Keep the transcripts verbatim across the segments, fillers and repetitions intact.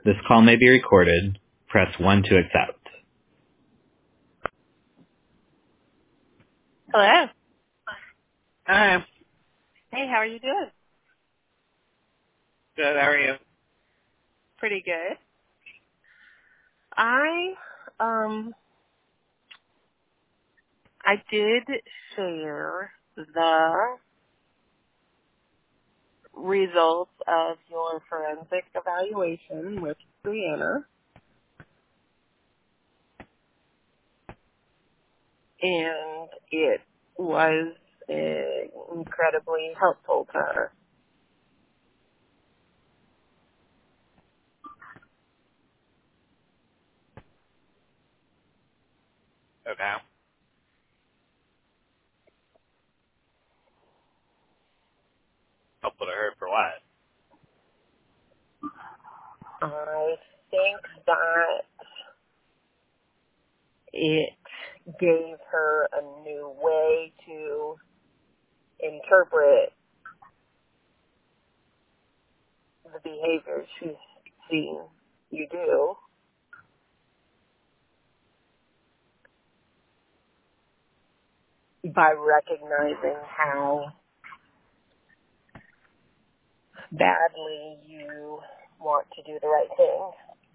This call may be recorded. Press one to accept. Hello. Hi. Hey, how are you doing? Good. How are you? Pretty good. I um I did share the results of your forensic evaluation with Brianna, and it was uh, incredibly helpful to her. Okay. Helpful to her for what? I think that it gave her a new way to interpret the behavior she's seen you do, by recognizing how badly you want to do the right thing.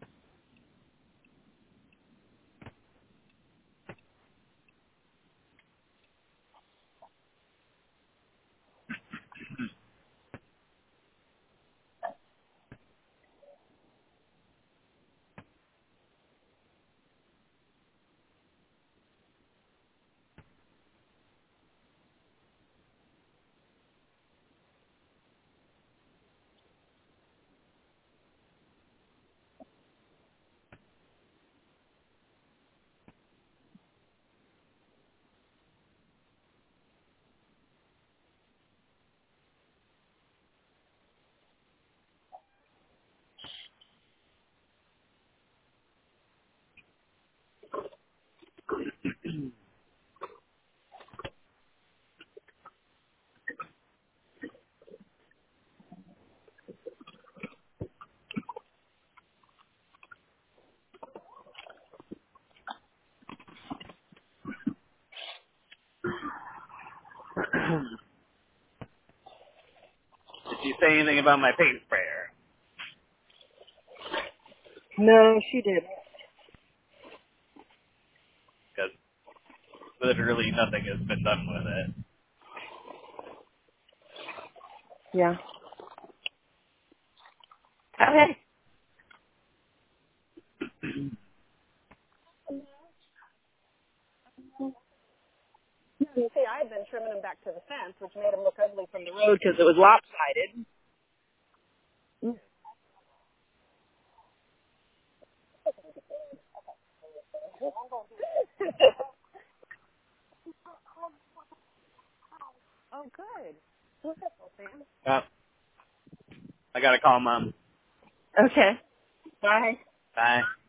Did you say anything about my paint sprayer? No, she didn't. Because literally nothing has been done with it. Yeah. Okay. You see, I had been trimming them back to the fence, which made them look ugly from the road because it was lopsided. Oh, good. Wonderful, Sam. Oh, I gotta call Mom. Okay. Bye. Bye.